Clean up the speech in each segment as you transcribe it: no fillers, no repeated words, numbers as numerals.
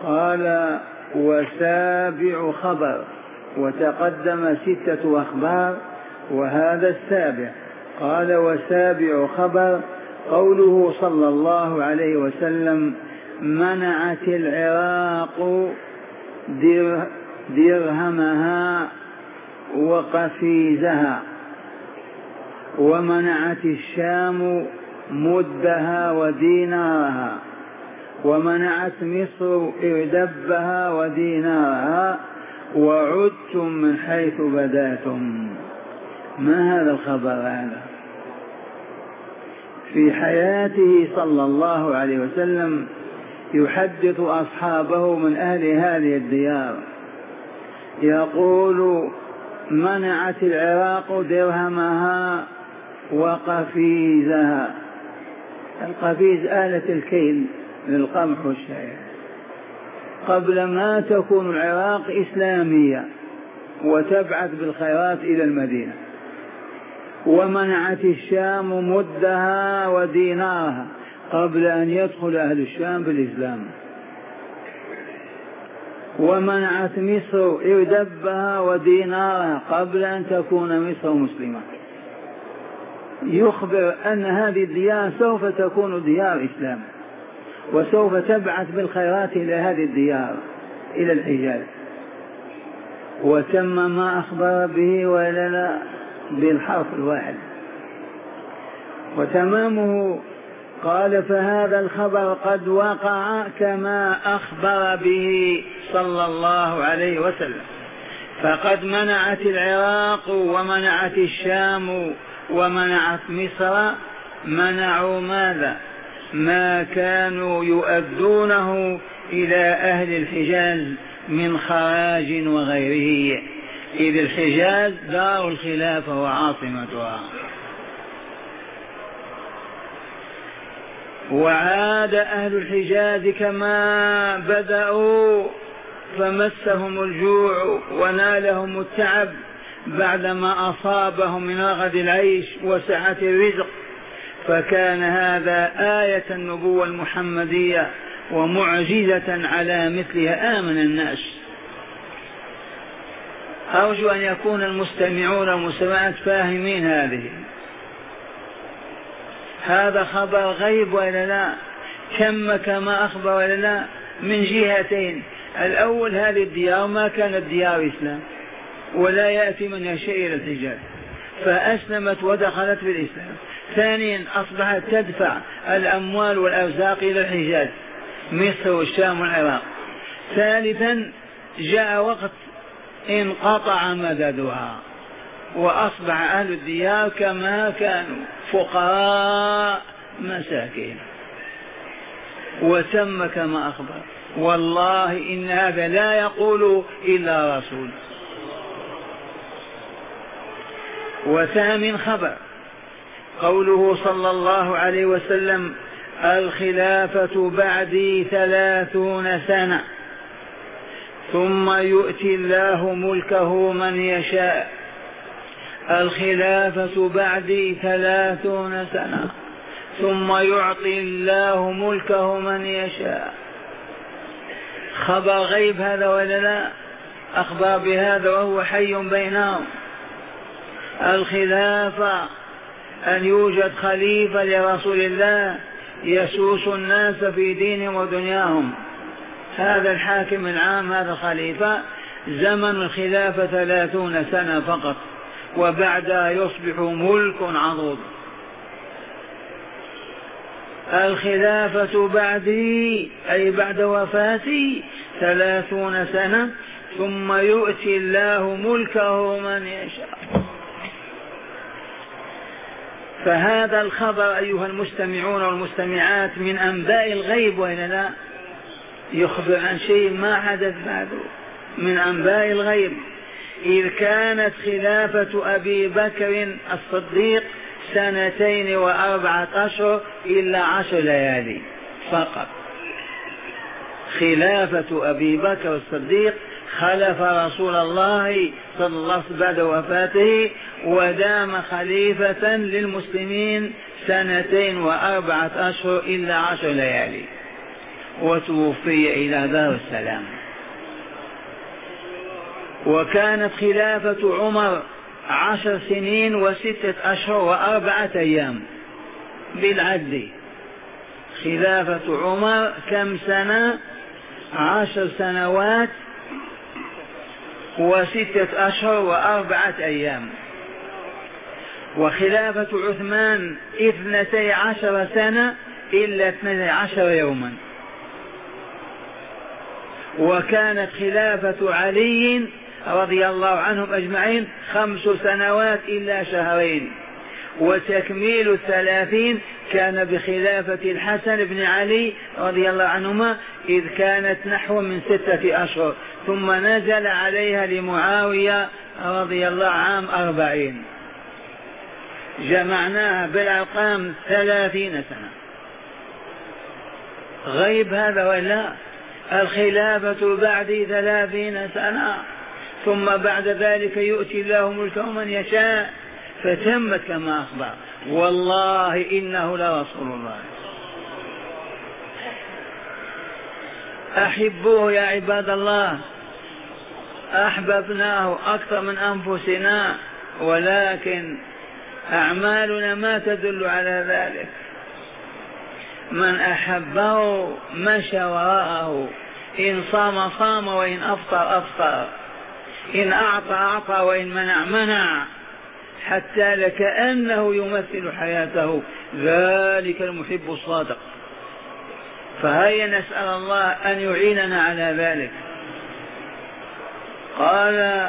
قال وسابع خبر، وتقدم 6 أخبار وهذا السابع. قال وسابع خبر قوله صلى الله عليه وسلم منعت العراق درهمها وقفيزها، ومنعت الشام مدها ودينارها، ومنعت مصر إردبها ودينارها، وعدتم من حيث بداتم. ما هذا الخبر هذا؟ في حياته صلى الله عليه وسلم يحدث أصحابه من أهل هذه الديار، يقول منعت العراق درهمها وقفيزها. القفيز آلة الكيل للقمح والشعير، قبل ما تكون العراق إسلامية وتبعث بالخيرات إلى المدينة. ومنعت الشام مدها ودينارها قبل أن يدخل أهل الشام بالإسلام. ومنعت مصر إردبها ودينارها قبل أن تكون مصر مسلمة. يخبر أن هذه الديار سوف تكون ديار إسلام، وسوف تبعث بالخيرات إلى هذه الديار إلى الحجاز. وتم ما أخبر به ولا بالحرف الواحد وتمامه. قال فهذا الخبر قد وقع كما أخبر به صلى الله عليه وسلم، فقد منعت العراق ومنعت الشام ومنعت مصر. منعوا ماذا؟ ما كانوا يؤدونه إلى أهل الحجاز من خراج وغيره، إذ الحجاز دار الخلافة وعاصمتها. وعاد أهل الحجاز كما بدأوا، فمسهم الجوع ونالهم التعب بعدما أصابهم من رغد العيش وسعة الرزق. فكان هذا آية النبوة المحمدية ومعجزة على مثلها آمن الناس. أرجو أن يكون المستمعون والمستمعات فاهمين هذا خبر غيب ولا لا؟ كما أخبر ولا لا؟ من جهتين. الأول هذه الديار ما كانت ديار إسلام ولا يأتي منها شيء إلى الحجاز، فأسلمت ودخلت في الإسلام. ثانيا أصبحت تدفع الأموال والأرزاق إلى الحجاز، مصر والشام والعراق. ثالثا جاء وقت انقطع مددها وأصبح أهل الديار كما كانوا فقراء مساكين. وتم كما أخبر. والله إن هذا لا يقول إلا رسول. وثامن خبر قوله صلى الله عليه وسلم الخلافة بعدي 30 سنة ثم يؤتي الله ملكه من يشاء. الخلافة بعدي 30 سنة ثم يعطي الله ملكه من يشاء. خبر غيب هذا ولا لا؟ أخبر بهذا وهو حي بينهم. الخلافة أن يوجد خليفة لرسول الله يسوس الناس في دينهم ودنياهم. هذا الحاكم العام، هذا الخليفة، زمن الخلافة 30 سنة فقط، وبعدها يصبح ملك عضوض. الخلافة بعدي أي بعد وفاتي 30 سنة ثم يؤتي الله ملكه من يشاء. فهذا الخبر أيها المستمعون والمستمعات من أنباء الغيب وإلا لا؟ يخبر عن شيء ما حدث بعده من أنباء الغيب. إذ كانت خلافة أبي بكر الصديق 2 و4 أشهر إلا 10 ليالي فقط. خلافة أبي بكر الصديق خلف رسول الله صلى الله عليه وسلم بعد وفاته، ودام خليفة للمسلمين 2 و4 أشهر إلا 10 ليالي. وتوفي إلى دار السلام. وكانت خلافة عمر 10 سنين و6 أشهر و4 أيام بالعدل. خلافة عمر كم سنة؟ 10 سنوات و6 أشهر و4 أيام. وخلافة عثمان 12 سنة إلا 12 يوما. وكانت خلافة علي رضي الله عنهم أجمعين 5 سنوات إلا شهرين. وتكميل 30 كان بخلافة الحسن بن علي رضي الله عنهما إذ كانت نحو من 6 أشهر، ثم نزل عليها لمعاوية رضي الله عام 40. جمعناها بالأرقام 30 سنة. غيب هذا ولا؟ الخلافة بعد 30 سنة، ثم بعد ذلك يؤتي الله ملكه من يشاء، فتمت كما أخبر. والله إنه لرسول الله. أحبوه يا عباد الله، أحببناه أكثر من أنفسنا، ولكن أعمالنا ما تدل على ذلك. من أحبه مشى وراءه، إن صام صام وإن أفطر أفطر، إن أعطى أعطى وإن منع منع، حتى لكأنه يمثل حياته، ذلك المحب الصادق. فهيا نسأل الله أن يعيننا على ذلك. قال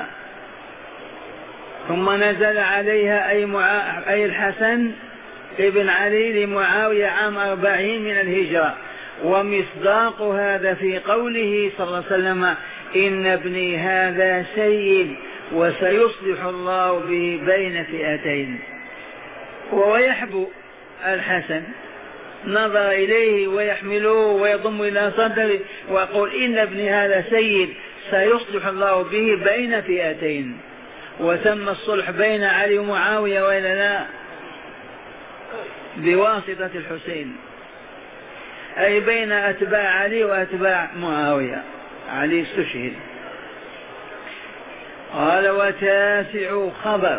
ثم نزل عليها أي الحسن ابن علي لمعاوية عام 40 من الهجرة. ومصداق هذا في قوله صلى الله عليه وسلم إن ابني هذا سيد وسيصلح الله به بين فئتين. وهو يحبو الحسن، نظر إليه ويحمله ويضم إلى صدره ويقول إن ابني هذا سيد سيصلح الله به بين فئتين. وتم الصلح بين علي ومعاوية وإلا لا؟ بواسطة الحسين، أي بين أتباع علي وأتباع معاوية. علي استشهد. قال وتاسع خبر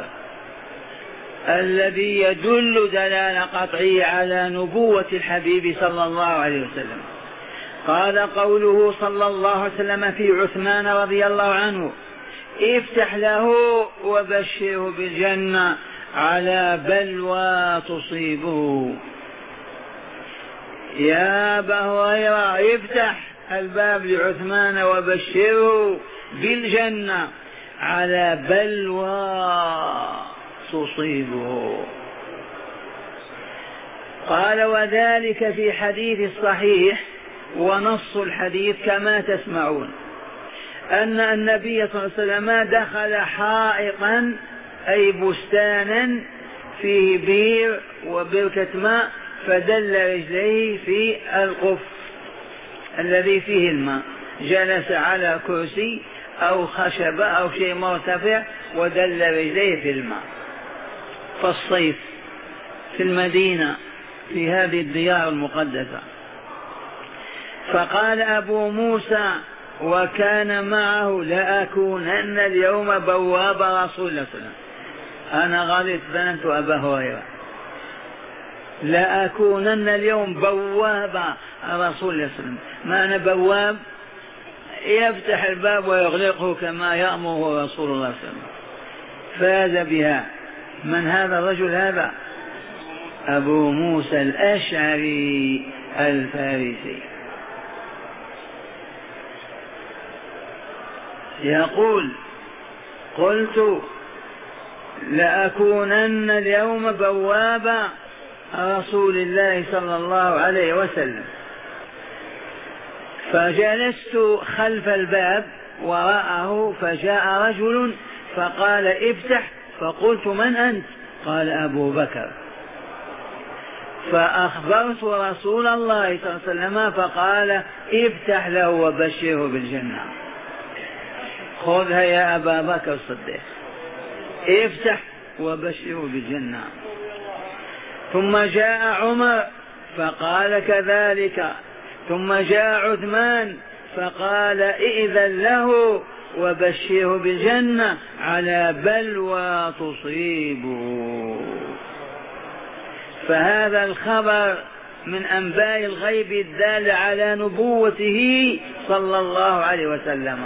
الذي يدل دلالة قطعية على نبوة الحبيب صلى الله عليه وسلم. قال قوله صلى الله عليه وسلم في عثمان رضي الله عنه افتح له وبشره بالجنة على بلوى تصيبه. يا أبا هريرة افتح الباب لعثمان وبشره بالجنة على بلوى تصيبه. قال وذلك في حديث الصحيح، ونص الحديث كما تسمعون، أن النبي صلى الله عليه وسلم دخل حائطا أي بستانا فيه بير وبركة ماء، فدل رجليه في القف الذي فيه الماء، جلس على كرسي أو خشبة أو شيء مرتفع ودل رجليه في الماء. فالصيف في المدينة في هذه الديار المقدسة. فقال أبو موسى وكان معه لأكونن اليوم بواب رسول الله صلى الله عليه وسلم. أنا غلط ظننت أبا هريرة. لأكونن اليوم بواب رسول الله صلى الله عليه وسلم. ما أنا بواب يفتح الباب ويغلقه كما يأمره رسول الله صلى الله عليه وسلم. فاز بها. من هذا الرجل؟ هذا أبو موسى الأشعري الفارسي. يقول قلت لأكونن اليوم بواب رسول الله صلى الله عليه وسلم. فجلست خلف الباب وراءه، فجاء رجل فقال افتح، فقلت من أنت؟ قال أبو بكر. فأخبرت رسول الله صلى الله عليه وسلم فقال افتح له وبشره بالجنة. خذها يا أبا بكر الصديق، افتح وبشره بالجنة. ثم جاء عمر فقال كذلك، ثم جاء عثمان فقال ائذن له وبشره بالجنة على بلوى تصيبه. فهذا الخبر من أنباء الغيب الدال على نبوته صلى الله عليه وسلم.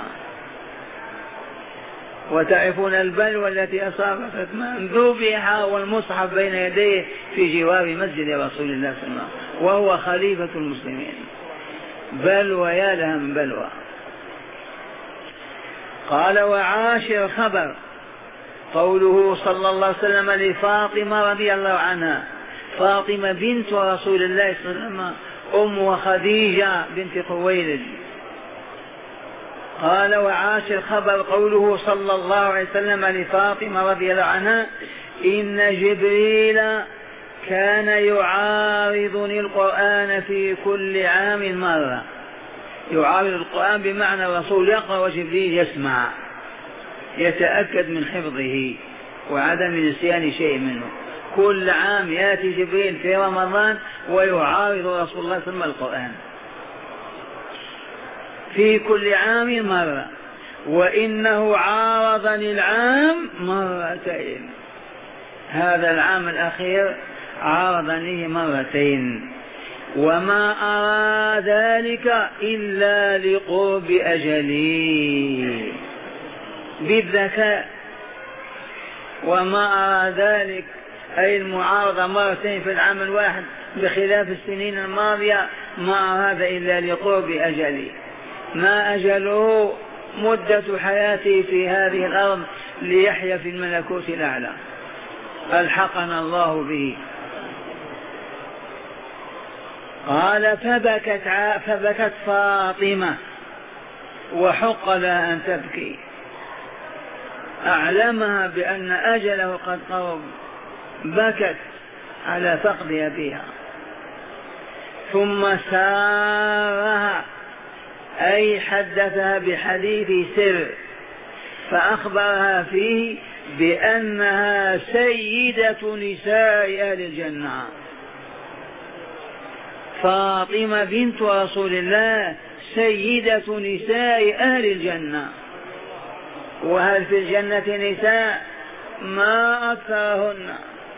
وتعرفون البلوى التي أصابت عثمان، ذبح والمصحف بين يديه في جوار مسجد رسول الله صلى الله عليه وسلم وهو خليفة المسلمين. بلوى يا لها من بلوى. قال وعاشر خبر قوله صلى الله عليه وسلم لفاطمة رضي الله عنها، فاطمة بنت رسول الله صلى الله عليه وسلم أم خديجة بنت خويلد. قال وعاشر خبر قوله صلى الله عليه وسلم لفاطمة رضي الله عنها إن جبريل كان يعارضني القرآن في كل عام مرة. يعارض القرآن بمعنى الرسول يقرأ وجبريل يسمع، يتأكد من حفظه وعدم نسيان شيء منه. كل عام يأتي جبريل في رمضان ويعارض رسول الله صلى الله عليه وسلم القرآن في كل عام مرة، وإنه عارضني العام مرتين. هذا العام الأخير عارضني مرتين، وما أرى ذلك إلا لقرب أجلي بالذكاء. وما أرى ذلك أي المعارضة مرتين في العام الواحد بخلاف السنين الماضية، ما أرى هذا إلا لقرب أجلي. ما أجله مدة حياته في هذه الأرض ليحيا في الملكوت الأعلى، ألحقنا الله به. قال فبكت فاطمة وحق لها أن تبكي، أعلمها بأن أجله قد قرب، بكت على فقد أبيها. ثم سارها أي حدثها بحديث سر، فأخبرها فيه بأنها سيدة نساء أهل الجنة. فاطمة بنت رسول الله سيدة نساء أهل الجنة. وهل في الجنة نساء؟ ما أكثرهن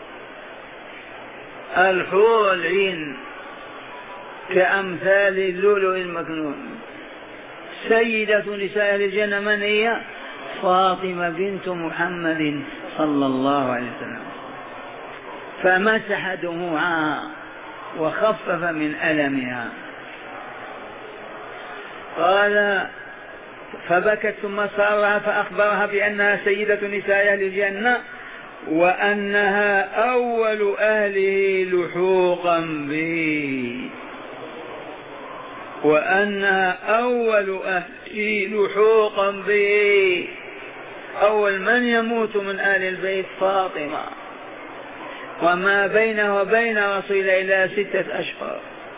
الحور العين كأمثال اللؤلؤ المكنون. سيدة نساء أهل الجنة من هي؟ فاطمة بنت محمد صلى الله عليه وسلم. فمسح دموعها وخفف من ألمها. قال فبكت ثم سارها فأخبرها بأنها سيدة نساء أهل الجنة وأنها أول أهله لحوقا به، وأنها أول أهله لحوقا به، أول من يموت من آل البيت فاطمة، وما بينه وبين رسول الله إلا 6 أشهر.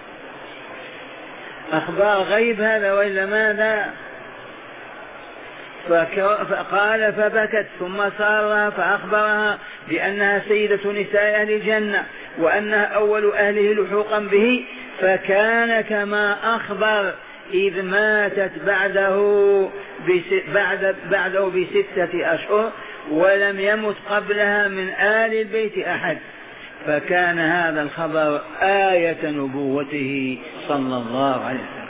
أخبار غيب هذا وإلا ماذا؟ فقال فبكت ثم سارها فأخبرها بأنها سيدة نساء أهل الجنة وأنها أول أهله لحوقا به، فكان كما أخبر إذ ماتت بعده ب6 أشهر ولم يمت قبلها من آل البيت أحد، فكان هذا الخبر آية نبوته صلى الله عليه وسلم.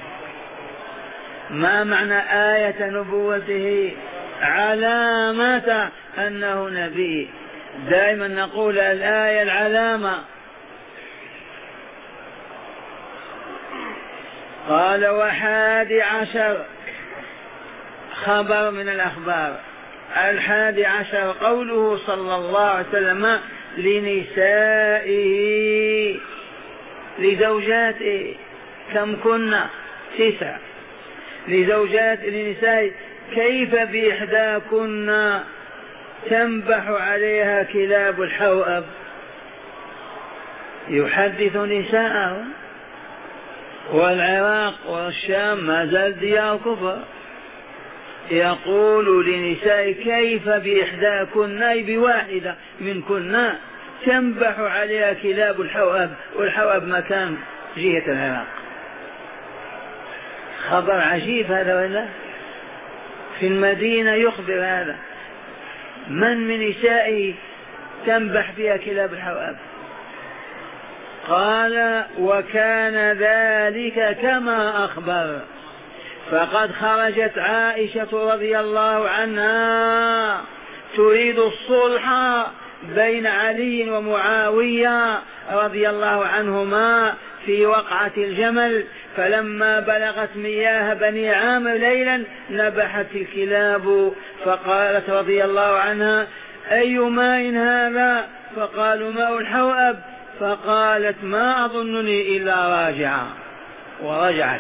ما معنى آية نبوته؟ علامة أنه نبي. دائما نقول الآية العلامة. قال 11 خبر من الأخبار. 11 قوله صلى الله عليه وسلم لنسائه لزوجاته، كم كنا؟ 9. لنسائه كيف بإحداكن تنبح عليها كلاب الحوأب. يحدث نساءه، والعراق والشام ما زال ديار كفر. يقول لنساء كيف بإحداكن أي بواحدة منكن تنبح عليها كلاب الحوأب، والحوأب مكان جهة العراق. خبر عجيب هذا ولا؟ في المدينة يخبر هذا. من نسائه تنبح فيها كلاب الحواب؟ قال وكان ذلك كما أخبر. فقد خرجت عائشة رضي الله عنها تريد الصلح بين علي ومعاوية رضي الله عنهما في وقعة الجمل، فلما بلغت مياه بني عامر ليلا نبحت الكلاب، فقالت رضي الله عنها أي ماء هذا؟ فقالوا ماء الحوأب. فقالت ما أظنني إلا راجعة، ورجعت،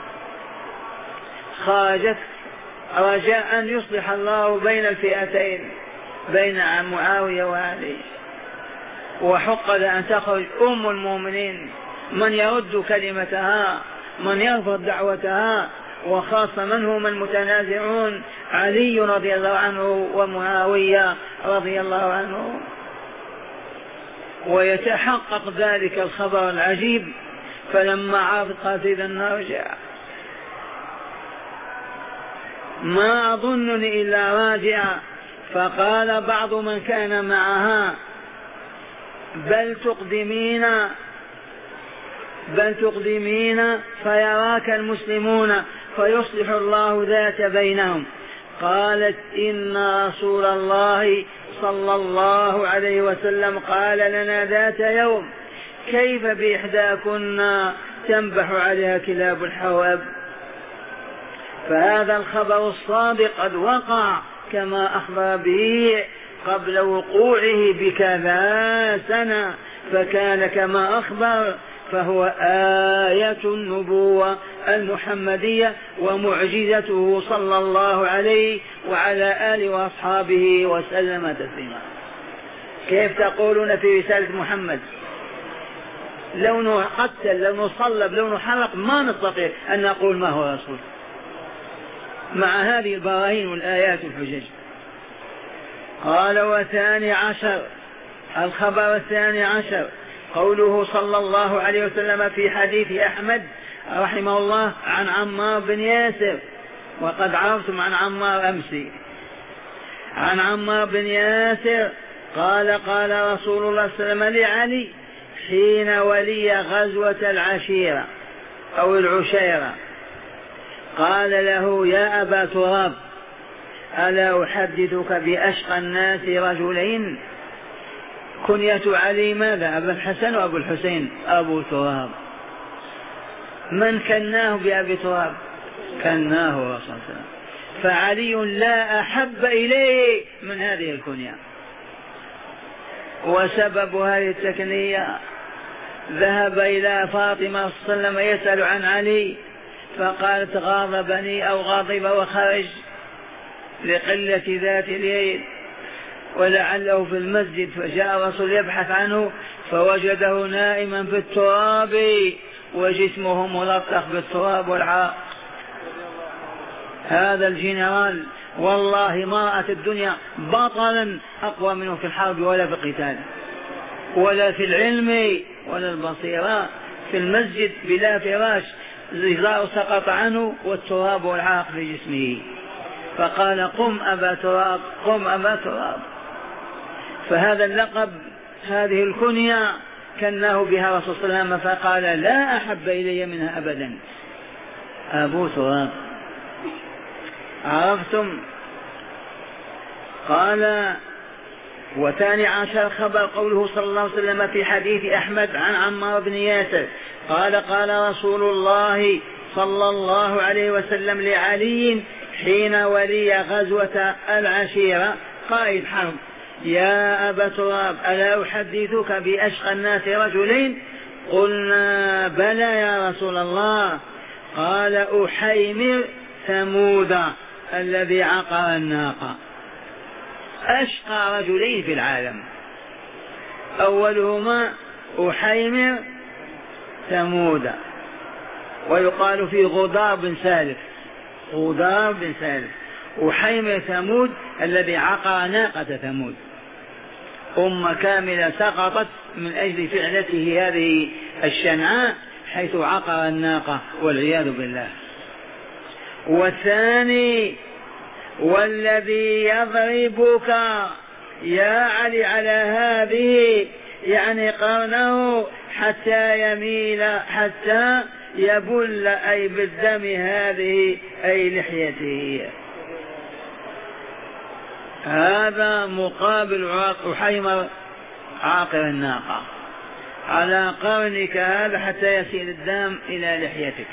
خرجت رجاء أن يصلح الله بين الفئتين بين معاوية وعلي. وحق لها أن تخرج أم المؤمنين، من يرد كلمتها، من يرفض دعوتها، وخاصة من هم المتنازعون، علي رضي الله عنه ومعاوية رضي الله عنه. ويتحقق ذلك الخبر العجيب. فلما عرفت قالت إذا نرجع، ما أظنني إلا راجعة. فقال بعض من كان معها بل تقدمين فيراك المسلمون فيصلح الله ذات بينهم. قالت إن رسول الله صلى الله عليه وسلم قال لنا ذات يوم كيف بإحداكن تنبح عليها كلاب الحواب. فهذا الخبر الصادق قد وقع كما أخبر به قبل وقوعه بكذا سنة، فكان كما أخبر، فهو آية النبوة المحمدية ومعجزته صلى الله عليه وعلى آله وأصحابه وسلم تسليما. كيف تقولون في رسالة محمد لو نقتل لو نصلب لو نحرق ما نستطيع أن نقول ما هو رسول مع هذه البراهين والآيات والحجج. قال وثاني عشر، الخبر الثاني عشر قوله صلى الله عليه وسلم في حديث أحمد رحمه الله عن عمار بن ياسر، وقد عرفتم عن عمار أمسي. عن عمار بن ياسر قال قال رسول الله صلى الله عليه وسلم لعلي حين ولي غزوة العشيرة أو العشيرة، قال له يا أبا تراب ألا أحدثك بأشقى الناس رجلين؟ كنية علي ماذا؟ أبو الحسن وأبو الحسين أبو تراب. من كناه بأبي تراب؟ كناه رسول الله صلى الله عليه وسلم. فعلي لا أحب إليه من هذه الكنية. وسبب هذه التكنية ذهب إلى فاطمة صلى الله عليه وسلم يسأل عن علي، فقالت غاضبني أو غاضب وخرج لقلة ذات اليد، ولعله في المسجد، فجاء الرسول يبحث عنه فوجده نائما في التراب وجسمه ملطخ بالتراب والعرق. هذا الجنرال والله ما رأت الدنيا بطلا أقوى منه في الحرب ولا في القتال ولا في العلم ولا البصيرة. في المسجد بلا فراش، الإزار سقط عنه والتراب والعرق في جسمه، فقال قم أبا تراب قم أبا تراب. فهذا اللقب هذه الكنية كناه بها رسول الله صلى الله عليه وسلم، فقال لا أحب إلي منها أبدا أبو تراب. عرفتم؟ قال وثاني عشر خبر قوله صلى الله عليه وسلم في حديث أحمد عن عمار بن ياسر قال قال رسول الله صلى الله عليه وسلم لعلي حين ولي غزوة العشيرة قائد حرب يا أبا تراب ألا أحدثك بأشقى الناس رجلين؟ قلنا بلى يا رسول الله. قال أحيمر ثمود الذي عقر الناقة. أشقى رجلين في العالم أولهما أحيمر ثمود، ويقال في غدار بن سالف، غدار بن سالف. أحيمر ثمود الذي عقر ناقة ثمود، أمة كاملة سقطت من أجل فعلته هذه الشنعاء حيث عقر الناقة والعياذ بالله. والثاني والذي يضربك يا علي على هذه يعني قرنه حتى يميل حتى يبل أي بالدم هذه أي لحيته. هذا مقابل أحيمر عاقر الناقة على قرنك هذا حتى يسيل الدم إلى لحيتك.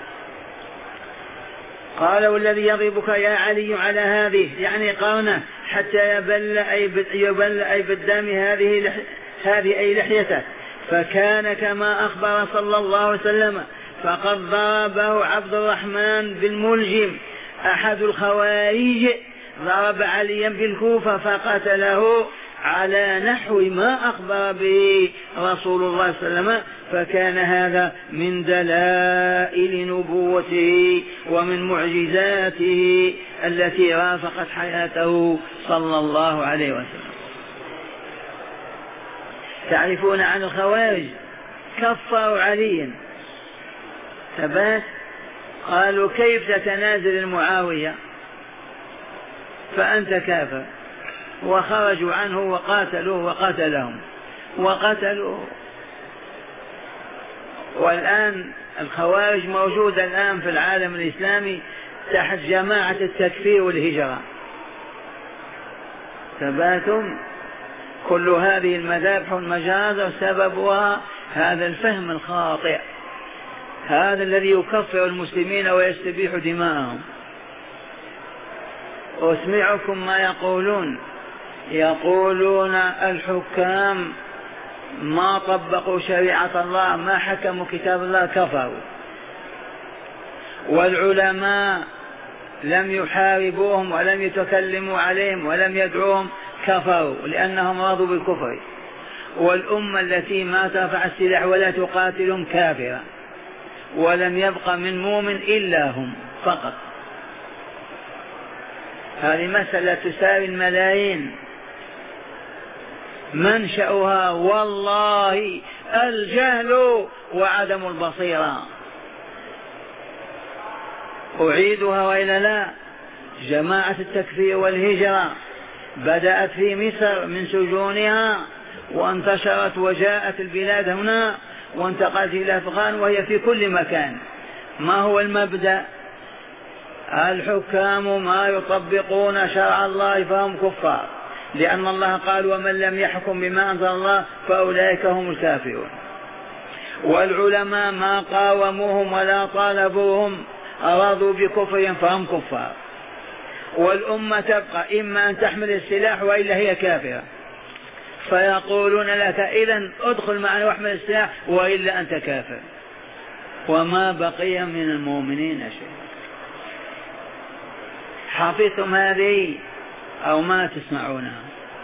قال والذي يضربك يا علي على هذه يعني قرنه حتى يبل أي بالدم هذه أي لحيته. فكان كما أخبر صلى الله عليه وسلم فقد ضربه عبد الرحمن بن ملجم أحد الخوارج ضرب عليا بالكوفة فقتله على نحو ما أخبر به رسول الله صلى الله عليه وسلم. فكان هذا من دلائل نبوته ومن معجزاته التي رافقت حياته صلى الله عليه وسلم. تعرفون عن الخوارج كفروا عليا ثبات، قالوا كيف تتنازل المعاوية فأنت كافر، وخرجوا عنه وقاتلوه وقتلهم وقتلوه. والآن الخوارج موجودة الآن في العالم الإسلامي تحت جماعة التكفير والهجرة. ثباتهم كل هذه المذابح والمجازر سببها هذا الفهم الخاطئ، هذا الذي يكفر المسلمين ويستبيح دماءهم. أسمعكم ما يقولون الحكام ما طبقوا شريعة الله ما حكموا كتاب الله كفروا، والعلماء لم يحاربوهم ولم يتكلموا عليهم ولم يدعوهم كفروا لأنهم رضوا بالكفر، والأمة التي ما ترفع السلاح ولا تقاتلهم كافرة، ولم يبق من مؤمن إلا هم فقط. هذه مسألة تساوي الملايين. منشأها والله الجهل وعدم البصيرة. أعيدها وإلا لا؟ جماعة التكفير والهجرة بدأت في مصر من سجونها وانتشرت وجاءت البلاد هنا وانتقلت إلى أفغان وهي في كل مكان. ما هو المبدأ؟ الحكام ما يطبقون شرع الله فهم كفار، لأن الله قال ومن لم يحكم بما أنزل الله فأولئك هم الكافرون. والعلماء ما قاوموهم ولا طالبوهم أرادوا بكفرهم فهم كفار. والأمة تبقى إما أن تحمل السلاح وإلا هي كافرة، فيقولون لك إذن ادخل معنا واحمل السلاح وإلا أنت كافر، وما بقي من المؤمنين شيء. حفظتم هذه أو ما تسمعونها؟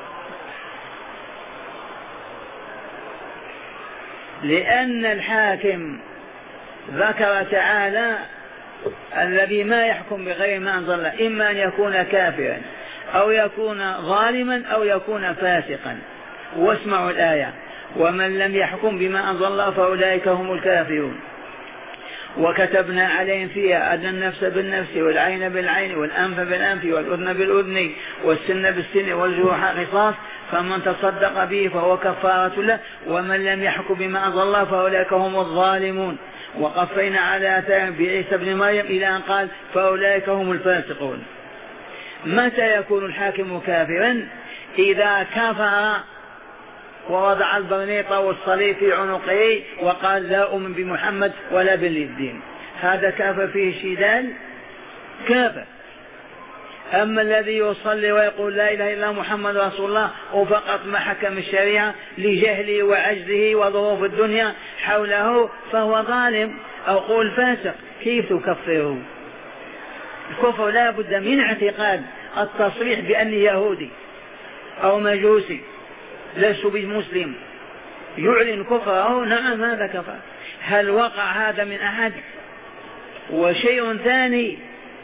لأن الحاكم ذكر تعالى الذي ما يحكم بغير ما أنزل الله إما أن يكون كافرا أو يكون ظالما أو يكون فاسقا. واسمعوا الآية ومن لم يحكم بما أنزل الله فأولئك هم الكافرون. وكتبنا عليهم فيها أن النفس بالنفس والعين بالعين والأنف بالأنف والأذن بالأذن والسن بالسن والجروح قصاص فمن تصدق به فهو كفارة له ومن لم يحكم بما أنزل الله فأولئك هم الظالمون. وقفينا على آثارهم بعيسى ابن مريم إلى أن قال فأولئك هم الفاسقون. متى يكون الحاكم كافرا؟ إذا كفر ووضع البرنيطة والصليب في عنقه وقال لا أؤمن بمحمد ولا بالدين، هذا كافر فيه شدال كافر. أما الذي يصلي ويقول لا إله إلا محمد رسول الله وفقط ما حكم الشريعة لجهله وعجزه وظروف الدنيا حوله فهو ظالم أو قول فاسق. كيف تكفره؟ الكفر لا بد من اعتقاد التصريح بأنه يهودي أو مجوسي لست بمسلم يعلن كفره، نعم هذا كفر. هل وقع هذا من أحد؟ وشيء ثاني،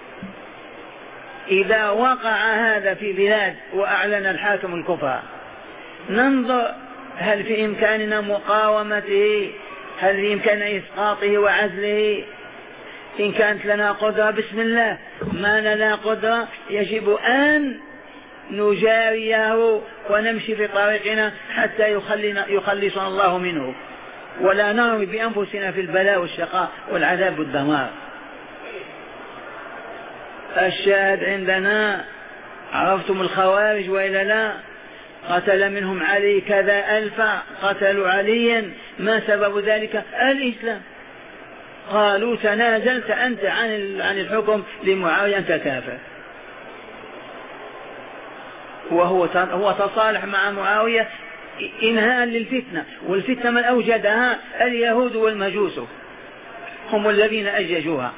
إذا وقع هذا في بلاد وأعلن الحاكم الكفر ننظر هل في إمكاننا مقاومته؟ هل في إمكاننا إسقاطه وعزله؟ إن كانت لنا قدرة بسم الله، ما لنا قدرة يجب أن نجاريه ونمشي في طريقنا حتى يخلصنا الله منه، ولا نرمي بأنفسنا في البلاء والشقاء والعذاب والدمار. الشاهد عندنا، عرفتم الخوارج وإلا لا؟ قتل منهم علي كذا ألفا، قتلوا عليا، ما سبب ذلك؟ الإسلام. قالوا تنازلت أنت عن الحكم لمعاوية، أنت كافر. هو تصالح مع معاوية إنهاء للفتنة، والفتنة من أوجدها؟ اليهود والمجوس، هم الذين أججوها.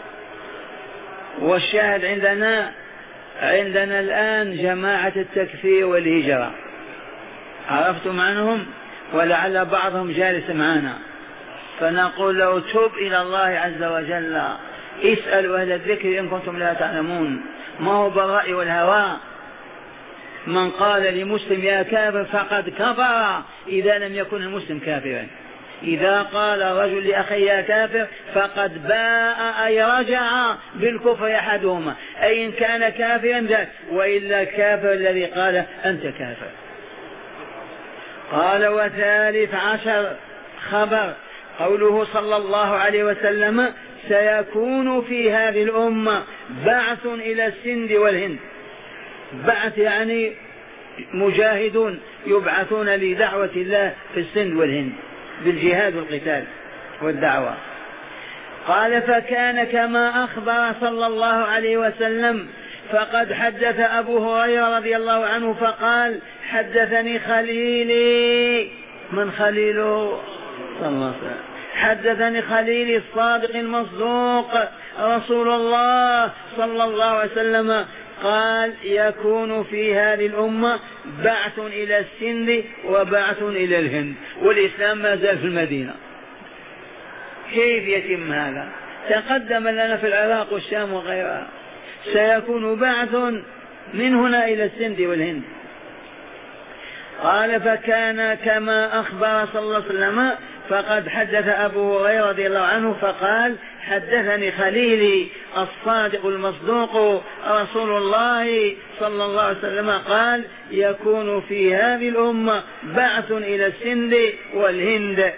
والشاهد عندنا الآن جماعة التكفير والهجرة، عرفتم عنهم؟ ولعل بعضهم جالس معنا، فنقول له توب إلى الله عز وجل، اسألوا أهل الذكر إن كنتم لا تعلمون. ما هو بالرأي والهوى. من قال لمسلم يا كافر فقد كفر إذا لم يكن المسلم كافرا. إذا قال رجل لأخي يا كافر فقد باء أي رجع بالكفر أحدهما، أي إن كان كافرا ذاك، وإلا كافر الذي قال أنت كافر. قال وثالث عشر خبر قوله صلى الله عليه وسلم سيكون في هذه الأمة بعث إلى السند والهند. بعث يعني مجاهدون يبعثون لدعوة الله في السند والهند بالجهاد والقتال والدعوة. قال فكان كما أخبر صلى الله عليه وسلم، فقد حدث أبو هريرة رضي الله عنه فقال حدثني خليلي. من خليله؟ صلى الله عليه وسلم. حدثني خليلي الصادق المصدوق رسول الله صلى الله عليه وسلم قال يكون في هذه الأمة بعث إلى السند وبعث إلى الهند، والإسلام ما زال في المدينة. كيف يتم هذا؟ تقدم لنا في العراق والشام وغيرها. سيكون بعث من هنا إلى السند والهند. قال فكان كما أخبر صلى الله عليه وسلم، فقد حدث أبو هريرة رضي الله عنه فقال حدثني خليلي الصادق المصدوق رسول الله صلى الله عليه وسلم قال يكون في هذه الأمة بعث إلى السند والهند،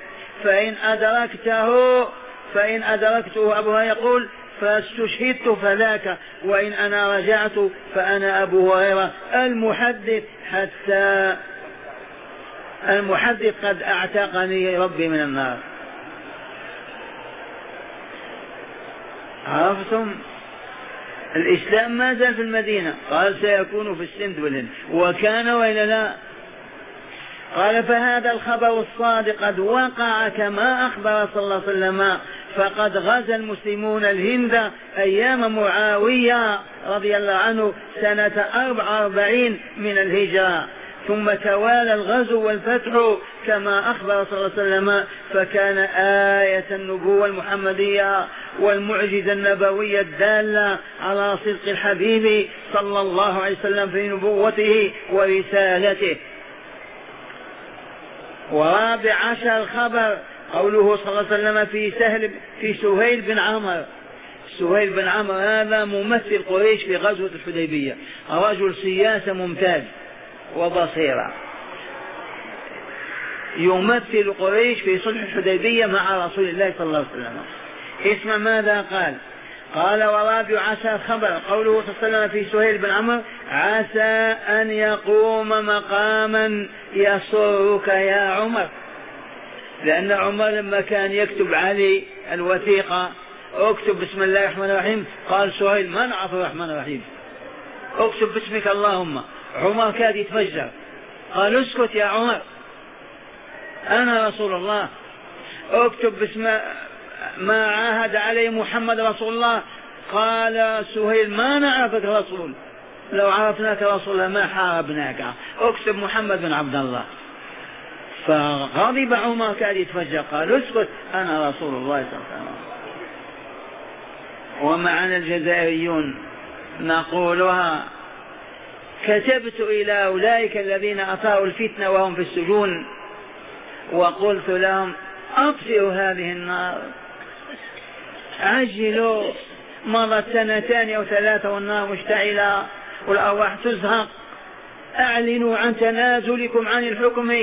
فإن أدركته أبو هريرة يقول فاستشهدت فذاك، وإن أنا رجعت فأنا أبو هريرة المحدث قد أعتقني ربي من النار. عرفتم؟ الإسلام ما زال في المدينة. قال سيكون في السند والهند، وكان وإلا لا. قال فهذا الخبر الصادق قد وقع كما أخبر صلى الله عليه وسلم، فقد غزا المسلمون الهند أيام معاوية رضي الله عنه سنة 44 من الهجرة، ثم توالى الغزو والفتح كما أخبر صلى الله عليه وسلم، فكان آية النبوة المحمدية والمعجزة النبوية الدالة على صدق الحبيب صلى الله عليه وسلم في نبوته ورسالته. ورابع عشر خبر قوله صلى الله عليه وسلم في سهيل بن عمرو. سهيل بن عمرو هذا ممثل قريش في غزوة الحديبية، رجل سياسة ممتاز وبصيرة، يمثل قريش في صلح الحديبية مع رسول الله صلى الله عليه وسلم. اسم ماذا قال؟ قال ورابع عشر خبر قوله صلى الله عليه وسلم في سهيل بن عمرو عسى أن يقوم مقاما يسرك يا عمر، لأن عمر لما كان يكتب علي الوثيقة اكتب بسم الله الرحمن الرحيم، قال سهيل ما نعرف الرحمن الرحيم، اكتب باسمك اللهم. عمر كاد يتفجر، قال اسكت يا عمر أنا رسول الله، اكتب باسم ما عاهد عليه محمد رسول الله. قال سهيل ما نعرفك رسول، لو عرفناك رسول الله ما حاربناك، اكتب محمد بن عبد الله. فغضب عمر كاد يتفجر، قال اسكت أنا رسول الله صلى الله عليه وسلم. ومعنا الجزائريون نقولها، كتبت إلى أولئك الذين أثاروا الفتنة وهم في السجون وقلت لهم أطفئوا هذه النار، عجلوا، مضت 2 أو 3 والنار مشتعلة والأرواح تزهق. أعلنوا عن تنازلكم عن الحكم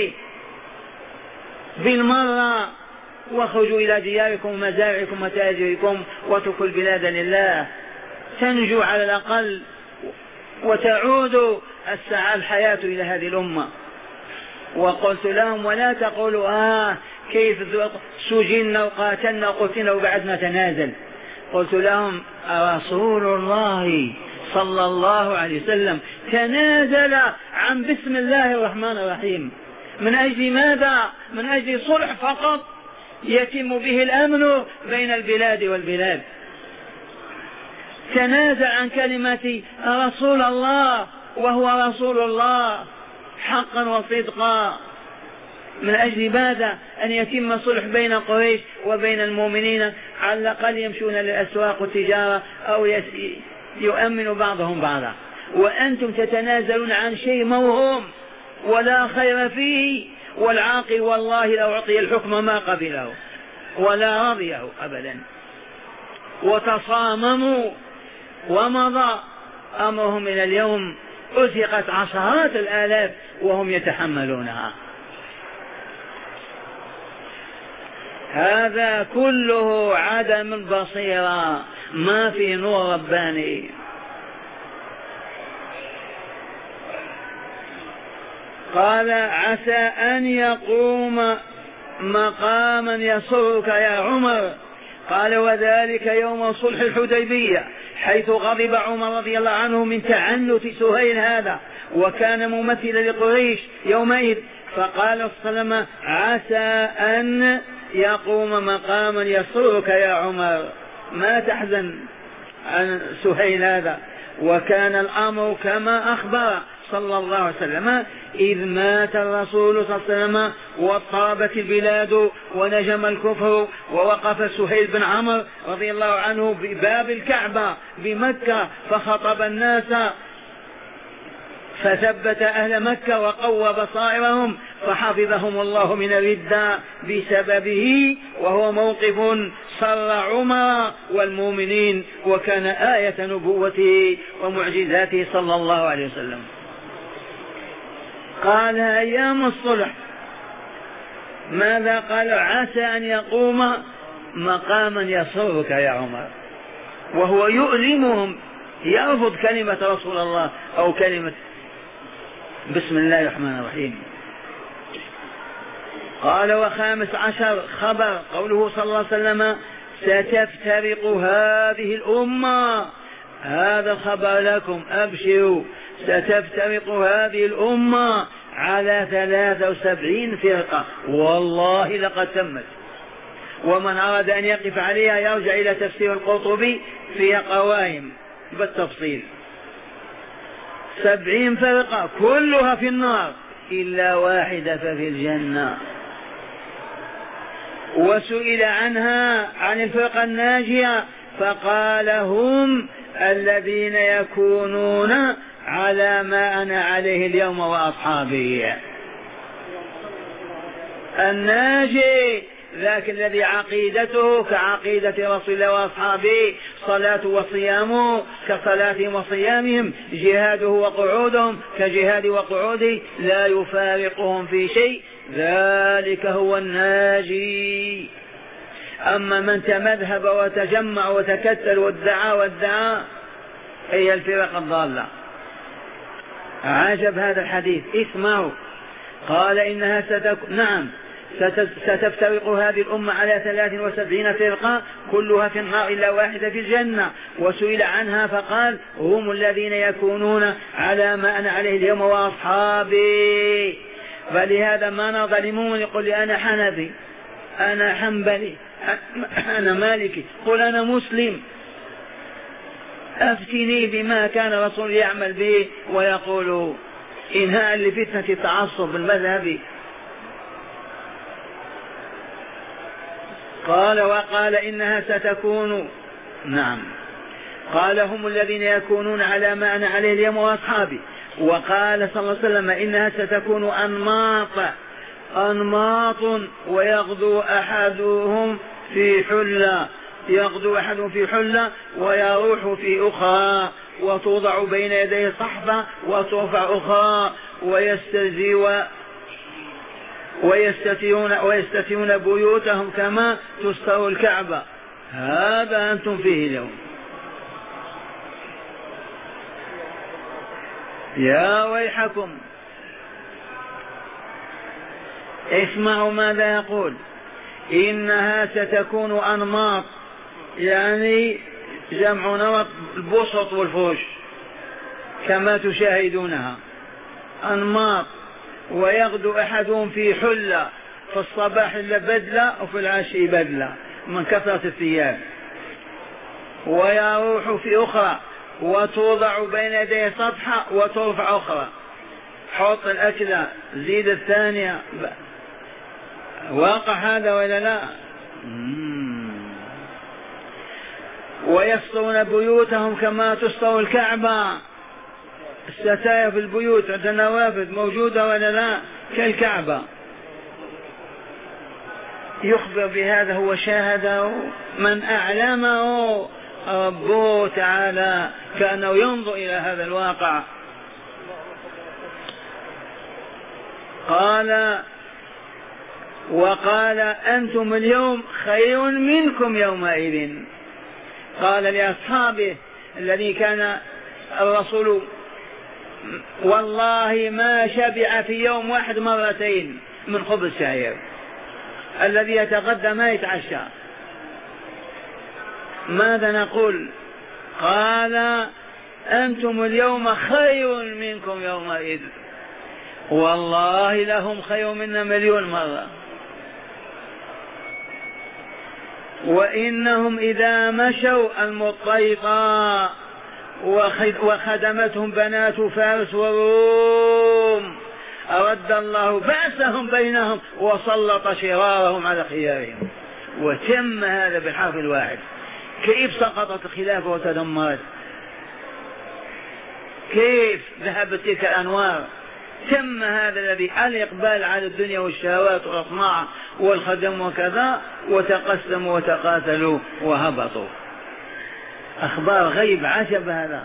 بالمرة، واخرجوا إلى دياركم ومزارعكم وتاجركم واتركوا البلاد لله، تنجو على الأقل وتعود الحياة إلى هذه الأمة. وقلت لهم ولا تقولوا كيف سجننا وقاتلنا وقتلنا وبعدنا تنازل. قلت لهم رسول الله صلى الله عليه وسلم تنازل عن بسم الله الرحمن الرحيم. من أجل ماذا؟ من أجل صلح فقط يتم به الأمن بين البلاد والبلاد. تنازل عن كلمة رسول الله وهو رسول الله حقا وصدقا. من أجل ماذا؟ أن يتم صلح بين قريش وبين المؤمنين، على الأقل يمشون للأسواق والتجارة أو يؤمن بعضهم بعضا. وأنتم تتنازلون عن شيء موهوم ولا خير فيه، والعاقل والله لو أعطي الحكم ما قبله ولا رضيه أبدا. وتصامموا ومضى أمرهم إلى اليوم، أزهقت عشرات الآلاف وهم يتحملونها. هذا كله عدم البصيرة، ما في نور رباني. قال عسى أن يقوم مقاما يسرك يا عمر. قال وذلك يوم صلح الحديبية، حيث غضب عمر رضي الله عنه من تعنت سهيل هذا، وكان ممثلا لقريش يومئذ. فقال صلى الله عليه وسلم عسى أن يقوم مقاما يسرك يا عمر، ما تحزن عن سهيل هذا. وكان الأمر كما أخبر صلى الله عليه وسلم، إذ مات الرسول صلى الله عليه وسلم واضطربت البلاد ونجم الكفر، ووقف سهيل بن عمرو رضي الله عنه بباب الكعبة بمكة فخطب الناس فثبت أهل مكة وقوى بصائرهم فحفظهم الله من الردة بسببه، وهو موقف سر عمر والمؤمنين، وكان آية نبوته ومعجزاته صلى الله عليه وسلم. قال أيام الصلح ماذا قال؟ عسى أن يقوم مقاما يسرك يا عمر، وهو يؤلمهم، يرفض كلمة رسول الله أو كلمة بسم الله الرحمن الرحيم. قال وخامس عشر خبر قوله صلى الله عليه وسلم ستفترق هذه الأمة، هذا خبر لكم أبشروا، ستفترق هذه الأمة على 73 فرقة، والله لقد تمت. ومن أراد أن يقف عليها يرجع إلى تفسير القرطبي في قوائم بالتفصيل. 70 فرقة كلها في النار إلا واحدة ففي الجنة. وسئل عنها عن الفرقة الناجية فقال هم الذين يكونون على ما أنا عليه اليوم وأصحابي. الناجي ذاك الذي عقيدته كعقيدة رسول الله وأصحابه، صلاة وصيامه كصلاتهم وصيامهم، جهاده وقعودهم كجهاد وقعوده، لا يفارقهم في شيء، ذلك هو الناجي. أما من تمذهب وتجمع وتكتل وادعى هي الفرق الضالة. عجب هذا الحديث، اسمعوا. قال إنها ستفترق هذه الأمة على 73 فرقة كلها في النار إلا واحدة في الجنة. وسئل عنها فقال هم الذين يكونون على ما أنا عليه اليوم وأصحابي. فلهذا ما نظلمون يقول لي أنا حنفي، أنا حنبلي، أنا مالكي، قل أنا مسلم، أفتني بما كان رسول يعمل به ويقول إنهاء لفتنة التعصب المذهبي. قال وقال إنها ستكون قال هم الذين يكونون على ما أنا عليه اليوم وأصحابي. وقال صلى الله عليه وسلم إنها ستكون أنماط ويغدو أحدهم في حلة يغدو أحد في حلة ويروح في أخرى، وتوضع بين يديه صحفة وترفع أخرى، ويستترون بيوتهم كما تستر الكعبة. هذا أنتم فيه اليوم. يا ويحكم، اسمعوا ماذا يقول: إنها ستكون أنماط، يعني جمع نمط البسط والفرش كما تشاهدونها، أنماط. ويغدو أحدهم في حلة، في الصباح بدلة وفي العشي بدلة من كثرة الثياب، ويروح في أخرى، وتوضع بين يديه سطحة وترفع أخرى. حط الأكلة زيد الثانية. واقع هذا ولا لا؟ ويسطرون بيوتهم كما تسطر الكعبة. الستاير في البيوت عند النوافذ موجودة ولا لا؟ كالكعبة. يخبر بهذا هو شاهده من أعلمه ربه تعالى، كأنه ينظر إلى هذا الواقع. وقال أنتم اليوم خير منكم يومئذ. قال لأصحابه الذي كان الرسول والله ما شبع في يوم واحد مرتين من خبز الشعير، الذي يتغدى ما يتعشى. ماذا نقول؟ قال أنتم اليوم خير منكم يومئذ، والله لهم خير منا مليون مرة. وإنهم إذا مشوا المطيطا وخدمتهم بنات فارس والروم أرد الله بأسهم بينهم وسلط شرارهم على خيارهم. وتم هذا بالحرف الواحد. كيف سقطت الخلافة وتدمرت؟ كيف ذهبت تلك الأنوار؟ تم هذا الذي الإقبال على الدنيا والشهوات والأطماع والخدم وكذا، وتقسموا وتقاتلوا وهبطوا. أخبار غيب عجب هذا.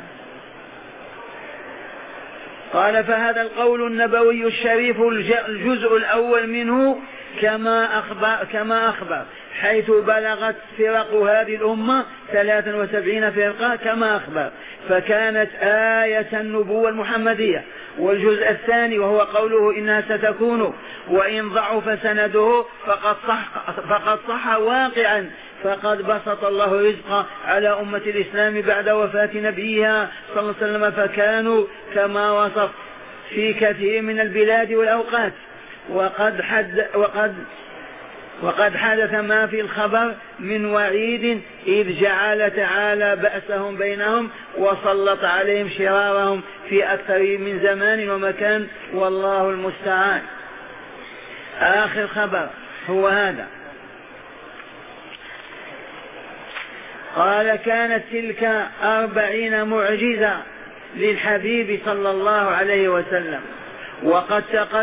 قال فهذا القول النبوي الشريف الجزء الأول منه كما أخبر حيث بلغت فرق هذه الأمة 73 فرقة كما أخبر، فكانت آية النبوة المحمدية. والجزء الثاني وهو قوله إنها ستكون وإن ضعف سنده فقد صح واقعا، فقد بسط الله رزقه على أمة الإسلام بعد وفاة نبيها صلى الله عليه وسلم، فكانوا كما وصف في كثير من البلاد والأوقات. وقد حدث ما في الخبر من وعيد إذ جعل تعالى بأسهم بينهم وسلط عليهم شرارهم في أكثر من زمان ومكان، والله المستعان. آخر خبر هو هذا. قال كانت تلك 40 معجزة للحبيب صلى الله عليه وسلم، وقد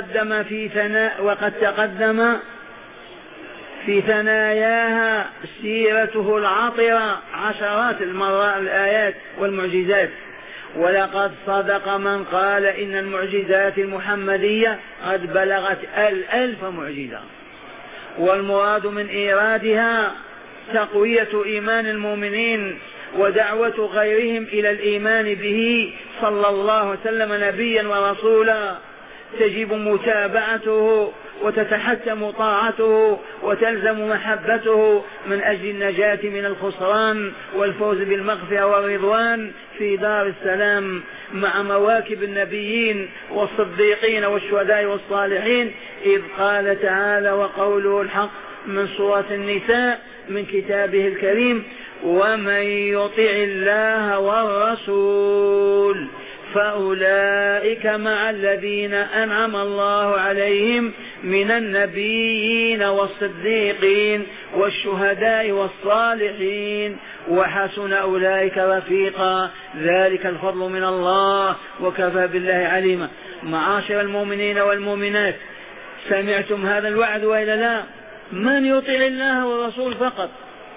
تقدم في ثناياها سيرته العطرة عشرات المرات الآيات والمعجزات. ولقد صدق من قال إن المعجزات المحمدية قد بلغت 1000 معجزة، والمراد من إيرادها تقوية إيمان المؤمنين ودعوة غيرهم إلى الإيمان به صلى الله عليه وسلم نبيا ورسولا، تجب متابعته وتتحتم طاعته وتلزم محبته من أجل النجاة من الخسران والفوز بالمغفرة والرضوان في دار السلام مع مواكب النبيين والصديقين والشهداء والصالحين. إذ قال تعالى وقوله الحق من سورة النساء من كتابه الكريم: ومن يطع الله والرسول فأولئك مع الذين أنعم الله عليهم من النبيين والصديقين والشهداء والصالحين وحسن أولئك رفيقا، ذلك الفضل من الله وكفى بالله عليما. معاشر المؤمنين والمؤمنات، سمعتم هذا الوعد وإلا لا؟ من يطع الله والرسول فقط،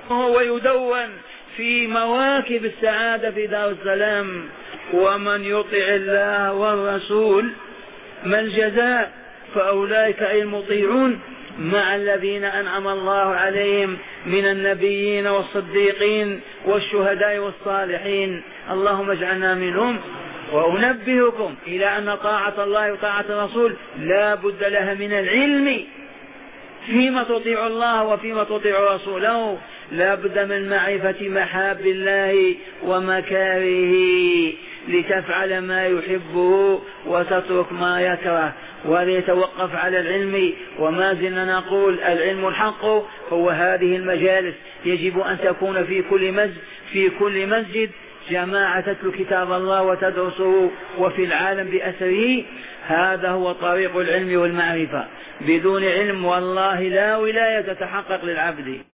ويدون في مواكب السعادة في دار السلام. ومن يطع الله والرسول ما الجزاء؟ فأولئك أي المطيعون مع الذين أنعم الله عليهم من النبيين والصديقين والشهداء والصالحين، اللهم اجعلنا منهم. وأنبهكم إلى أن طاعة الله وطاعة الرسول لا بد لها من العلم فيما تطيع الله وفيما تطيع رسوله، لا بد من معرفة محاب الله ومكاره لتفعل ما يحبه وتترك ما يكره، وليتوقف على العلم. وما زلنا نقول العلم الحق هو هذه المجالس، يجب أن تكون في كل مسجد جماعة تتلو كتاب الله وتدرسه، وفي العالم بأسره. هذا هو طريق العلم والمعرفة. بدون علم والله لا ولاية تتحقق للعبد.